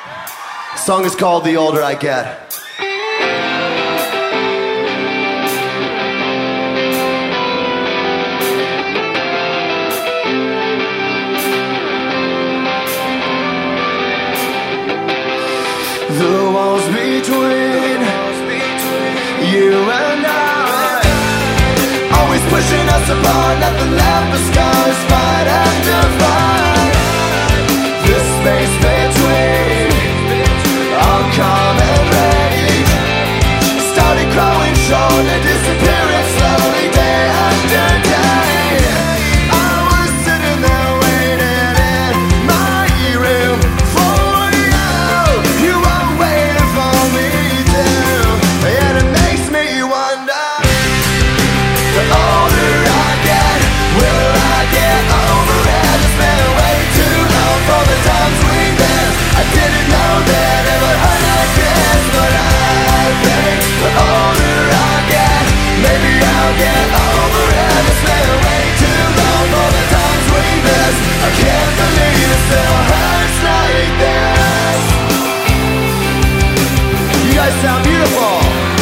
The song is called The Older I Get. The walls between you and I, always pushing us apart, nothing left but scars, fight after fight. The space between our calm and rage started growing short and disappearing slowly day after day. I was sitting there waiting in my room for you. You were waiting for me too, and it makes me wonder. The older I get, will I get over it? It's been way too long for the times we missed. I didn't know that it would hurt like this, but I think the older I get, maybe I'll get over it. It's been way too long for the times we missed. I can't believe it still hurts like this. You guys sound beautiful.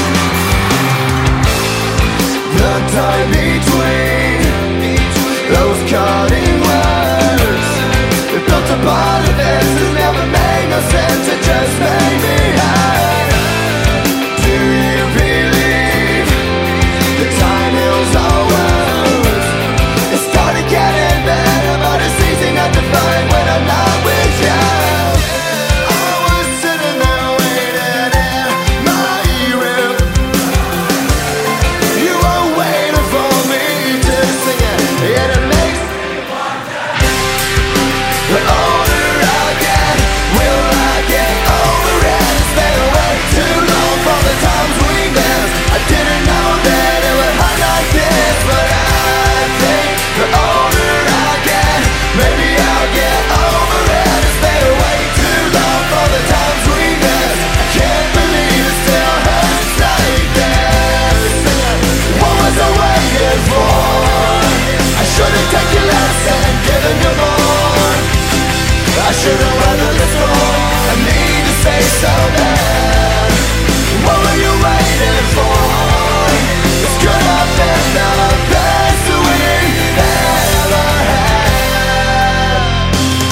The time between those cutting words, it built a part of this. It never made no sense, it just made me hurt. Do you believe the time heals all wounds? It started getting better, but it's easy not to find when I'm not with you. I was sitting there waiting in my room. You were waiting for me to sing it, and it makes me wonder. The older I get, will I get over it? It's been way too long for the times we missed. I didn't know that it would hurt like this, but I think the older I get, maybe I'll get over it. It's been way too long for the times we missed. I can't believe it still hurts like this. What was I waiting for? I should've taken less and given you more. I should've weathered the storm. I need to say so bad. What were you waiting for? This could have been the best we ever had.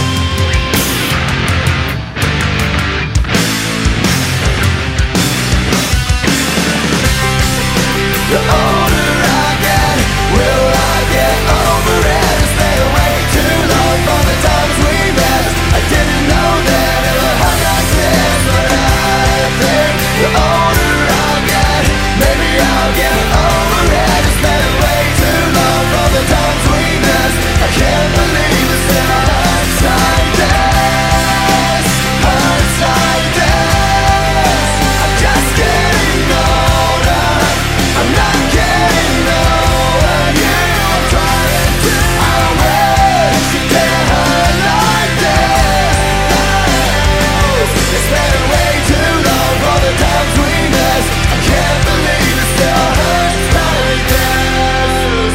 The older I get, will I get over it? It's been way too long for the times we missed. I didn't know that it would hurt like this, but I think the older I get, maybe I'll get over it. It's been way too long for the times we missed. I can't believe it still hurts like this, hurts like this. I'm just getting older, I'm not getting over you. I'm trying to, I wish it didn't hurt like this. It's been way too long for the times we missed. I can't believe it still hurts like this.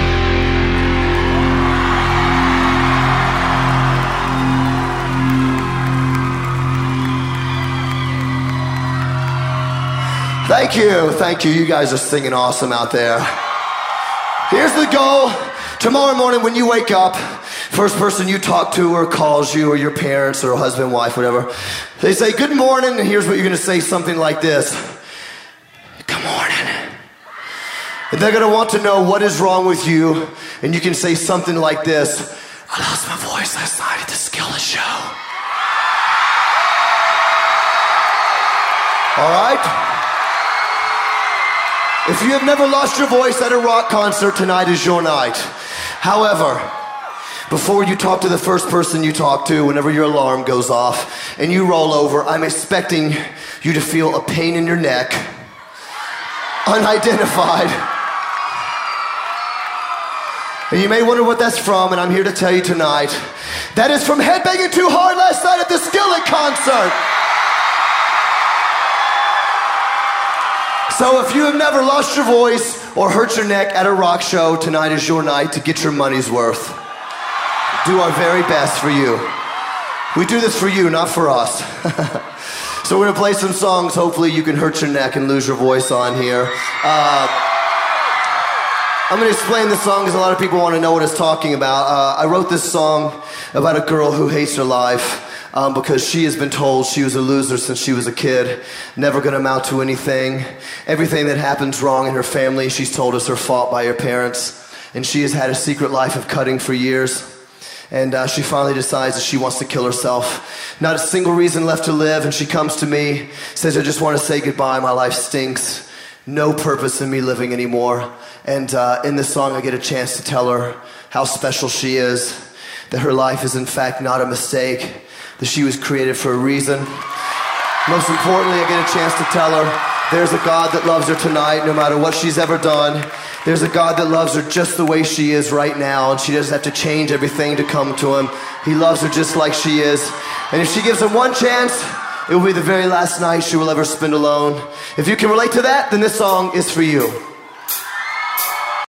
Thank you. You guys are singing awesome out there. Here's the goal. Tomorrow morning when you wake up, first person you talk to or calls you or your parents or husband, wife, whatever, they say, good morning, and here's what you're gonna say, something like this. Good morning. And they're gonna want to know what is wrong with you, and you can say something like this. I lost my voice last night at the Skillet show. All right? If you have never lost your voice at a rock concert, tonight is your night. However, before you talk to the first person you talk to, whenever your alarm goes off and you roll over, I'm expecting you to feel a pain in your neck, unidentified. And you may wonder what that's from, and I'm here to tell you tonight, that is from headbanging too hard last night at the Skillet concert. So if you have never lost your voice or hurt your neck at a rock show, tonight is your night to get your money's worth. Do our very best for you. We do this for you, not for us. So we're gonna play some songs. Hopefully you can hurt your neck and lose your voice on here. I'm gonna explain this song because a lot of people want to know what it's talking about. I wrote this song about a girl who hates her life because she has been told she was a loser since she was a kid, never gonna amount to anything. Everything that happens wrong in her family, she's told is her fault by her parents. And she has had a secret life of cutting for years. And she finally decides that she wants to kill herself. Not a single reason left to live, and she comes to me, says, I just want to say goodbye, my life stinks. No purpose in me living anymore. And in this song I get a chance to tell her how special she is, that her life is in fact not a mistake, that she was created for a reason. Most importantly, I get a chance to tell her there's a God that loves her tonight, no matter what she's ever done. There's a God that loves her just the way she is right now, and she doesn't have to change everything to come to him. He loves her just like she is. And if she gives him one chance, it will be the very last night she will ever spend alone. If you can relate to that, then this song is for you.